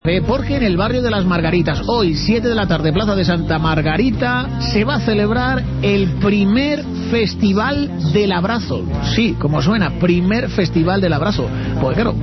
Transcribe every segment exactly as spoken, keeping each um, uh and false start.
Porque en el barrio de las Margaritas, hoy, siete de la tarde, Plaza de Santa Margarita, se va a celebrar el primer Festival del Abrazo. Sí, como suena, primer Festival del Abrazo. Pues claro,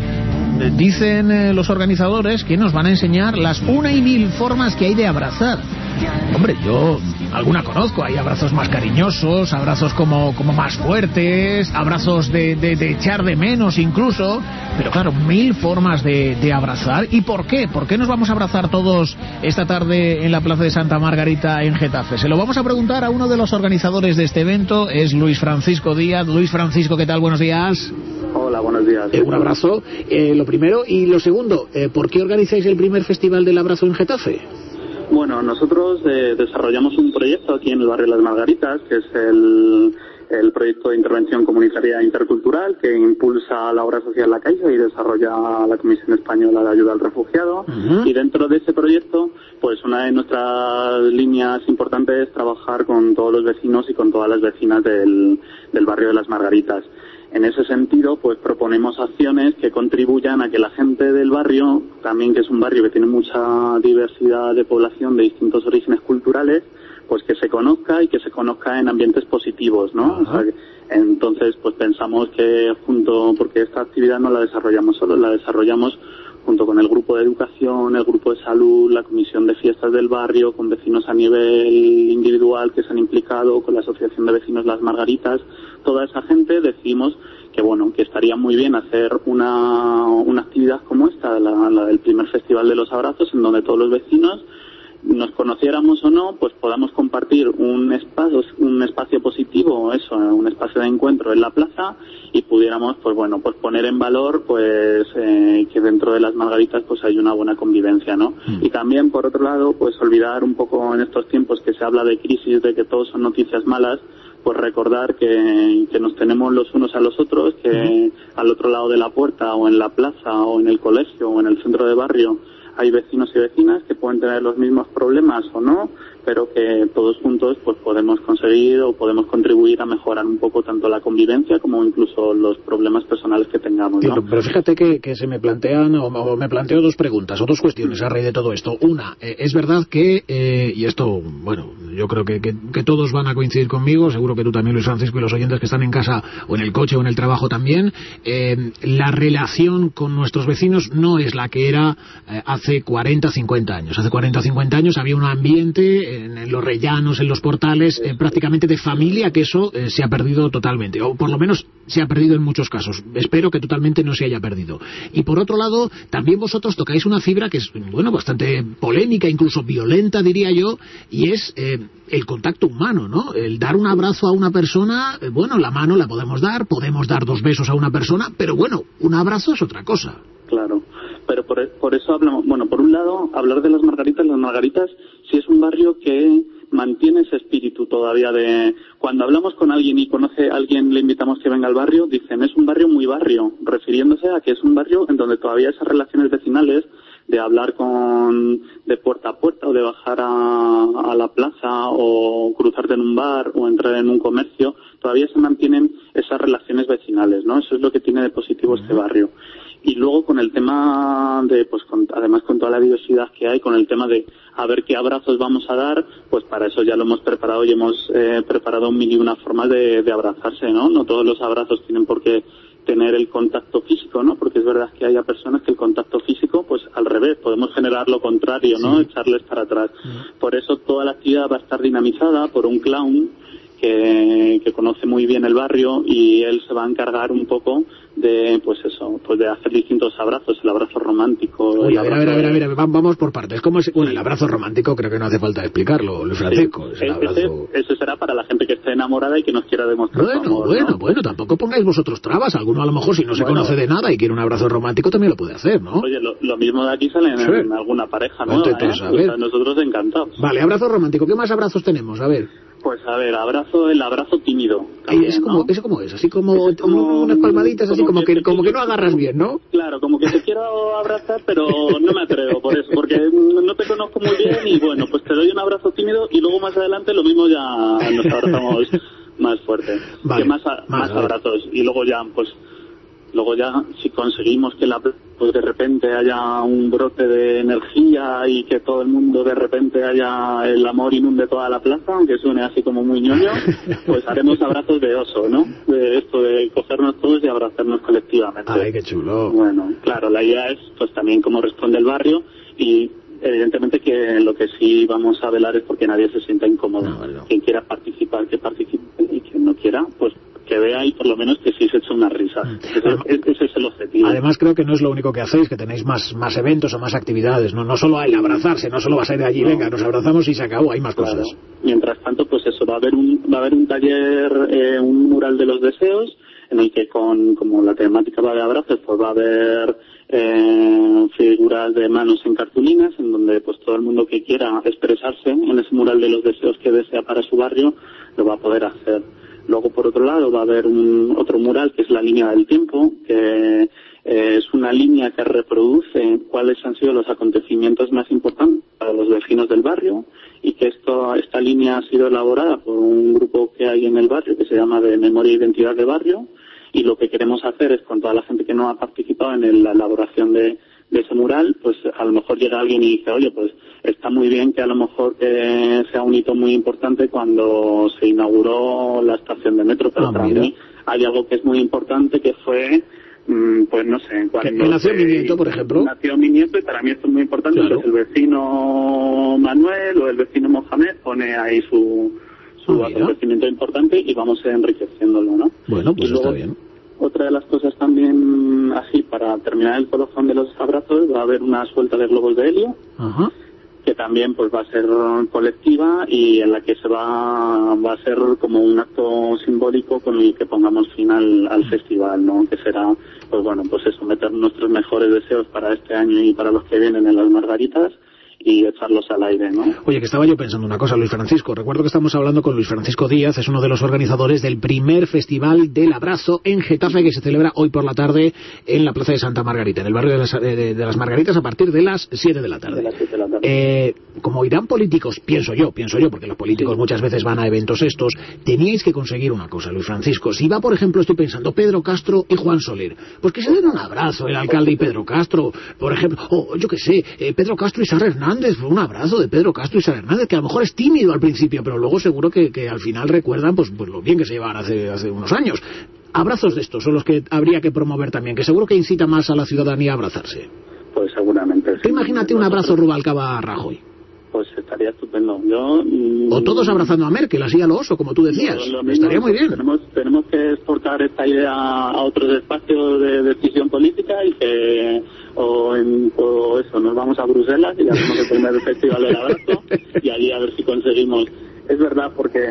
dicen eh, los organizadores que nos van a enseñar las una y mil formas que hay de abrazar. Hombre, yo alguna conozco, hay abrazos más cariñosos, abrazos como, como más fuertes, abrazos de, de, de echar de menos incluso, pero claro, mil formas de, de abrazar. ¿Y por qué? ¿Por qué nos vamos a abrazar todos esta tarde en la Plaza de Santa Margarita en Getafe? Se lo vamos a preguntar a uno de los organizadores de este evento, es Luis Francisco Díaz. Luis Francisco, ¿qué tal? Buenos días. Hola, buenos días. Eh, un abrazo, eh, lo primero. Y lo segundo, eh, ¿por qué organizáis el primer Festival del Abrazo en Getafe? Bueno, nosotros eh, desarrollamos un proyecto aquí en el barrio de Las Margaritas, que es el, el proyecto de intervención comunitaria intercultural que impulsa la obra social La Caixa y desarrolla la Comisión Española de Ayuda al Refugiado. Uh-huh. Y dentro de ese proyecto, pues una de nuestras líneas importantes es trabajar con todos los vecinos y con todas las vecinas del, del barrio de Las Margaritas. En ese sentido, pues proponemos acciones que contribuyan a que la gente del barrio, también que es un barrio que tiene mucha diversidad de población de distintos orígenes culturales, pues que se conozca y que se conozca en ambientes positivos, ¿no? O sea, que, entonces, pues pensamos que junto, porque esta actividad no la desarrollamos solo, la desarrollamos junto con el grupo de educación, el grupo de salud, la comisión de fiestas del barrio, con vecinos a nivel individual que se han implicado, con la asociación de vecinos Las Margaritas. Toda esa gente decidimos que bueno, que estaría muy bien hacer una, una actividad como esta, la, la del primer Festival de los Abrazos, en donde todos los vecinos, nos conociéramos o no, pues podamos compartir un espacio, un espacio positivo, eso, un espacio de encuentro en la plaza, y pudiéramos, pues bueno, pues poner en valor, pues eh, que dentro de Las Margaritas pues hay una buena convivencia, ¿no? Mm. Y también, por otro lado, pues olvidar un poco en estos tiempos que se habla de crisis, de que todo son noticias malas, pues recordar que, que nos tenemos los unos a los otros, que mm. al otro lado de la puerta, o en la plaza, o en el colegio, o en el centro de barrio, hay vecinos y vecinas que pueden tener los mismos problemas o no, pero que todos juntos pues podemos conseguir o podemos contribuir a mejorar un poco tanto la convivencia como incluso los problemas personales que tengamos, ¿no? Pero, pero fíjate que, que se me plantean, o, o me planteo dos preguntas, o dos cuestiones a raíz de todo esto. Una, eh, es verdad que, eh, y esto, bueno, yo creo que, que, que todos van a coincidir conmigo, seguro que tú también, Luis Francisco, y los oyentes que están en casa, o en el coche, o en el trabajo también, eh, la relación con nuestros vecinos no es la que era eh, hace cuarenta, cincuenta años. Hace cuarenta, cincuenta años había un ambiente en, en los rellanos, en los portales, eh, prácticamente de familia, que eso eh, se ha perdido totalmente, o por lo menos se ha perdido en muchos casos. Espero que totalmente no se haya perdido. Y por otro lado, también vosotros tocáis una fibra que es, bueno, bastante polémica, incluso violenta, diría yo, y es eh, el contacto humano, ¿no? El dar un abrazo a una persona, eh, bueno, la mano la podemos dar, podemos dar dos besos a una persona, pero bueno, un abrazo es otra cosa. Claro. Pero por, por eso hablamos, bueno, por un lado, hablar de Las Margaritas, Las Margaritas sí es un barrio que mantiene ese espíritu todavía de... Cuando hablamos con alguien y conoce a alguien, le invitamos que venga al barrio, dicen, es un barrio muy barrio, refiriéndose a que es un barrio en donde todavía esas relaciones vecinales de hablar con de puerta a puerta o de bajar a, a la plaza o cruzarte en un bar o entrar en un comercio, todavía se mantienen esas relaciones vecinales, ¿no? Eso es lo que tiene de positivo uh-huh. este barrio. Y luego con el tema de, pues con, además con toda la diversidad que hay, con el tema de a ver qué abrazos vamos a dar, pues para eso ya lo hemos preparado y hemos eh, preparado mil y una formas de, de abrazarse, ¿no? No todos los abrazos tienen por qué tener el contacto físico, ¿no? Porque es verdad que haya personas que el contacto físico, pues al revés, podemos generar lo contrario, ¿no? Sí. Echarles para atrás. Sí. Por eso toda la actividad va a estar dinamizada por un clown que, que conoce muy bien el barrio, y él se va a encargar un poco de, pues eso, pues de hacer distintos abrazos, el abrazo romántico. Oye, el a ver, abrazo a ver, a ver, a ver, vamos por partes. ¿Cómo es? Bueno, el abrazo romántico creo que no hace falta explicarlo, Luis Francisco. Sí. Es el abrazo... ese, ese será para la gente que esté enamorada y que nos quiera demostrar bueno, su amor, bueno, ¿no? Bueno, tampoco pongáis vosotros trabas. Alguno a lo mejor, si no se bueno, conoce de nada y quiere un abrazo romántico, también lo puede hacer, ¿no? Oye, lo, lo mismo de aquí sale en, sí. en alguna pareja, ¿no? ¿Eh? O sea, nosotros encantados. Vale, abrazo romántico. ¿Qué más abrazos tenemos? A ver. Pues a ver, abrazo, el abrazo tímido. También, ¿Eso, como, ¿no? ¿Eso cómo es? Así como, es como unas palmaditas, así como, como que, que como que no agarras bien, ¿no? Claro, como que te quiero abrazar, pero no me atrevo por eso, porque no te conozco muy bien y bueno, pues te doy un abrazo tímido y luego más adelante lo mismo ya nos abrazamos más fuerte. Vale, que más, a, más, más abrazos y luego ya, pues... Luego ya, si conseguimos que la pues de repente haya un brote de energía y que todo el mundo de repente haya el amor inunde toda la plaza, aunque suene así como muy ñoño, pues haremos abrazos de oso, ¿no? De esto de cogernos todos y abrazarnos colectivamente. ¡Ay, qué chulo! Bueno, claro, la idea es pues también cómo responde el barrio y evidentemente que lo que sí vamos a velar es porque nadie se sienta incómodo. No, no. Quien quiera participar, que participe, y quien no quiera, pues que vea y por lo menos que sí se eche unas risas. Ese, ese es el objetivo. Además creo que no es lo único que hacéis, que tenéis más más eventos o más actividades, no no solo hay abrazarse, no solo vas a ir de allí, no. Venga, nos abrazamos y se acabó, hay más claro. Cosas. Mientras tanto, pues eso, va a haber un va a haber un taller, eh, un mural de los deseos, en el que con como la temática va de abrazos, pues va a haber eh, figuras de manos en cartulinas, en donde pues todo el mundo que quiera expresarse en ese mural de los deseos que desea para su barrio, lo va a poder hacer. Luego, por otro lado, va a haber un otro mural que es la línea del tiempo, que eh, es una línea que reproduce cuáles han sido los acontecimientos más importantes para los vecinos del barrio, y que esto esta línea ha sido elaborada por un grupo que hay en el barrio que se llama de Memoria e Identidad de Barrio, y lo que queremos hacer es, con toda la gente que no ha participado en el, la elaboración de, de ese mural, pues a lo mejor llega alguien y dice, oye, pues está muy bien que a lo mejor eh, sea un hito muy importante cuando se inauguró la estación de metro, pero ah, para mira. mí hay algo que es muy importante, que fue, mmm, pues no sé, cuando nació mi nieto, por ejemplo. Nació mi nieto, y para mí esto es muy importante, claro. Pues el vecino Manuel o el vecino Mohamed pone ahí su su ah, acontecimiento importante y vamos enriqueciéndolo, ¿no? Bueno, pues luego, está bien. Otra de las cosas también, así, para terminar el colofón de los abrazos, va a haber una suelta de globos de helio. Ajá. Que también pues va a ser colectiva y en la que se va va a ser como un acto simbólico con el que pongamos fin al, al festival, ¿no? Que será, pues bueno, pues eso, meter nuestros mejores deseos para este año y para los que vienen en las Margaritas y echarlos al aire, ¿no? Oye, que estaba yo pensando una cosa, Luis Francisco. Recuerdo que estamos hablando con Luis Francisco Díaz, es uno de los organizadores del primer Festival del Abrazo en Getafe, que se celebra hoy por la tarde en la Plaza de Santa Margarita, en el barrio de las, de, de las Margaritas, a partir de las siete de la tarde. De las siete de la tarde. Eh, como irán políticos, pienso yo, pienso yo, porque los políticos sí. muchas veces van a eventos estos, teníais que conseguir una cosa, Luis Francisco. Si va, por ejemplo, estoy pensando, Pedro Castro y Juan Soler, pues que se den un abrazo el alcalde y Pedro Castro, por ejemplo, o yo qué sé, eh, Pedro Castro y Sara Hernández, un abrazo de Pedro Castro y Sara Hernández, que a lo mejor es tímido al principio, pero luego seguro que, que al final recuerdan pues, pues lo bien que se llevaban hace, hace unos años. Abrazos de estos son los que habría que promover también, que seguro que incita más a la ciudadanía a abrazarse. Pues seguramente sí. Imagínate un abrazo Rubalcaba a Rajoy. Pues estaría estupendo. Yo, mm, o todos abrazando a Merkel, así a lo oso, como tú decías. Lo, lo mismo, estaría muy bien. Tenemos, tenemos que exportar esta idea a otros espacios de decisión política y que, o, en, o eso, nos vamos a Bruselas y hacemos el primer festival del abrazo y allí a ver si conseguimos. Es verdad, porque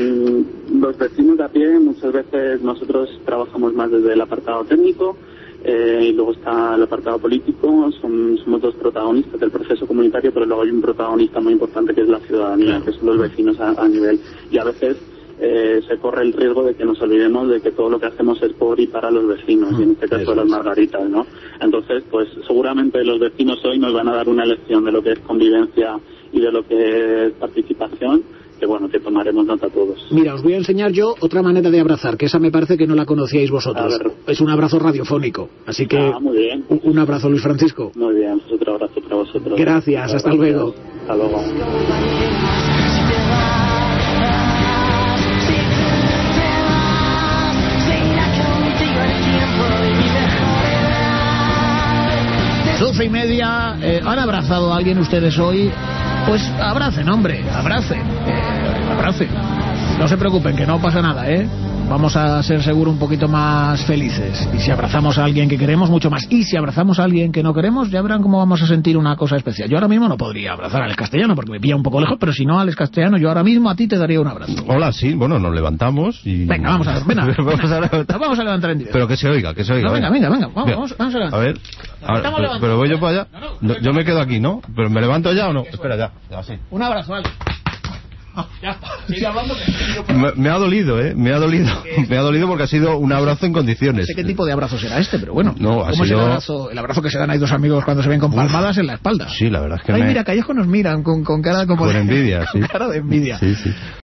mmm, los vecinos de a pie, muchas veces nosotros trabajamos más desde el apartado técnico, Eh, y luego está el apartado político, son, somos dos protagonistas del proceso comunitario, pero luego hay un protagonista muy importante que es la ciudadanía, que son los vecinos a, a nivel, y a veces eh, se corre el riesgo de que nos olvidemos de que todo lo que hacemos es por y para los vecinos, y en este caso las Margaritas, ¿no? Entonces, pues seguramente los vecinos hoy nos van a dar una lección de lo que es convivencia y de lo que es participación, que bueno, que tomaremos nota todos. Mira, os voy a enseñar yo otra manera de abrazar, que esa me parece que no la conocíais vosotros. Es un abrazo radiofónico, así que ah, muy bien. Un, un abrazo, Luis Francisco. Muy bien, pues otro abrazo para vosotros. Gracias, hasta luego. Hasta luego. Doce y media, eh, ¿han abrazado a alguien ustedes hoy? Pues abracen, hombre, abracen, eh, abracen. No se preocupen, que no pasa nada, ¿eh? Vamos a ser seguro un poquito más felices. Y si abrazamos a alguien que queremos, mucho más. Y si abrazamos a alguien que no queremos, ya verán cómo vamos a sentir una cosa especial. Yo ahora mismo no podría abrazar al Castellano porque me pilla un poco lejos, pero si no, al Castellano, yo ahora mismo a ti te daría un abrazo. Hola, sí, bueno, nos levantamos y... Venga, vamos a ver, venga, vamos, venga, a levantar. vamos a levantar en directo. Pero que se oiga, que se oiga. No, venga, venga, venga, vamos, vamos, vamos a levantar. A ver, a ver pero, pero voy yo para allá. No, no, yo me quedo aquí, ¿no? ¿Pero me levanto ya o no? Espera, ya, ya, sí. Un abrazo, vale. Ya está. Sigue hablando. Me, me ha dolido, ¿eh? Me ha dolido. Me ha dolido porque ha sido un abrazo en condiciones. No sé qué tipo de abrazo será este, pero bueno. No, ha ¿Cómo sido... es el abrazo, el abrazo que se dan ahí dos amigos cuando se ven con palmadas en la espalda? Sí, la verdad es que Ay, me... mira, Callejo nos miran con, con cara como con de... envidia, sí. Con cara de envidia. Sí, sí.